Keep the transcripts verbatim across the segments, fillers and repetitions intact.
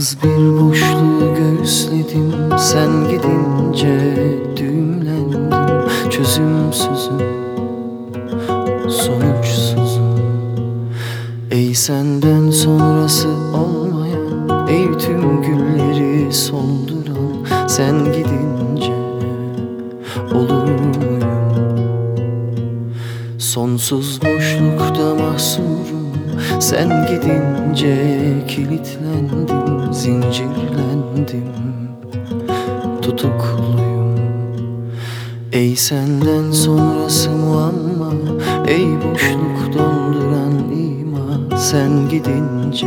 Ansız bir boşluğu göğüsledim, sen gidince düğümlendim. Çözümsüzüm, sonuçsuzum. Ey senden sonrası olmayan, ey tüm gülleri solduran, sen gidince olur muyum? Sonsuz boşlukta mahsurum, sen gidince kilitlendim, zincirlendim, tutukluyum. Ey senden sonrası muamma, ey boşluk dolduran ima, sen gidince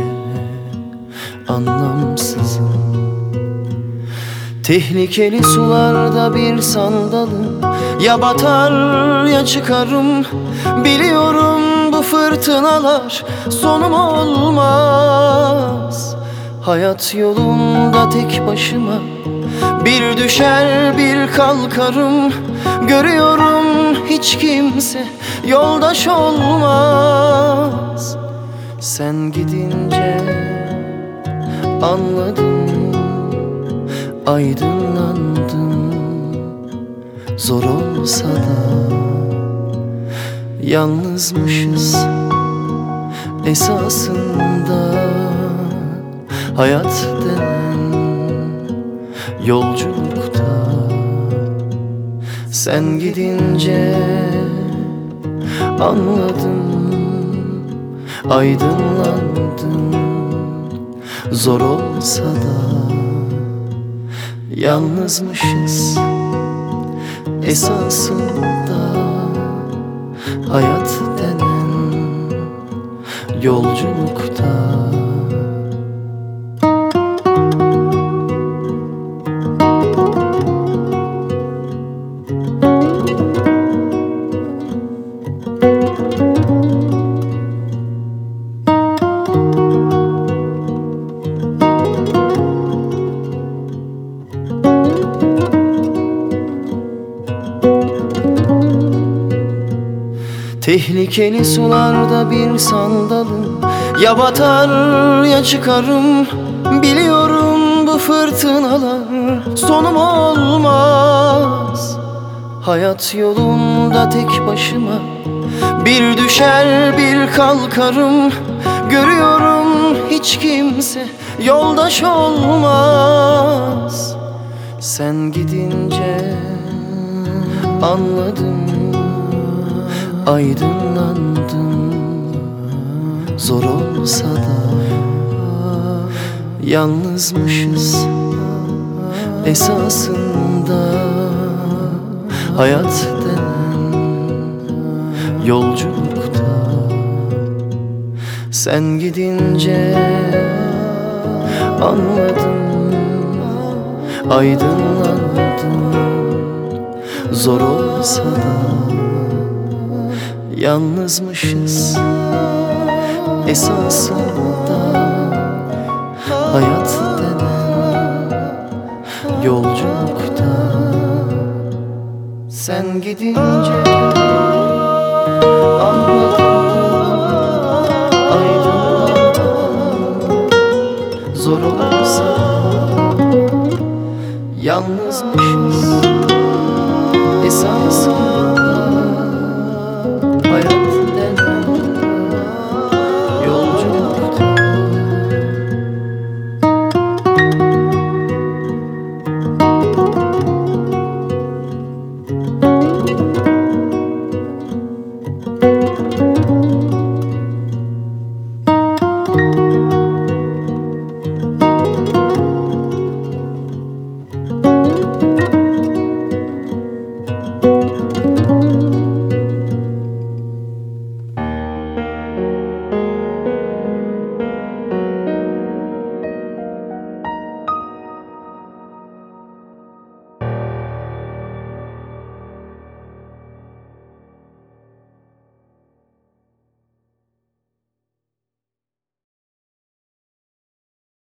anlamsızım. Tehlikeli sularda bir sandalım, ya batar ya çıkarım. Biliyorum bu fırtınalar sonum olmaz. Hayat yolunda tek başıma, bir düşer bir kalkarım. Görüyorum hiç kimse yoldaş olmaz. Sen gidince anladım, aydınlandım. Zor olsa da yalnızmışız esasında. Hayat denen yolculukta sen gidince anladım, aydınlandım. Zor olsa da yalnızmışız esasında. Hayat denen yolculukta. Tehlikeli sularda bir sandalım, ya batar ya çıkarım. Biliyorum bu fırtınalar sonum olmaz. Hayat yolunda tek başıma, bir düşer bir kalkarım. Görüyorum hiç kimse yoldaş olmaz. Sen gidince anladım, aydınlandım. Zor olsa da yalnızmışız esasında. Hayat denen yolculukta sen gidince anladım, aydınlandım. Zor olsa da yalnızmışız esasında. Hayat denen yolculukta sen gidince anladım,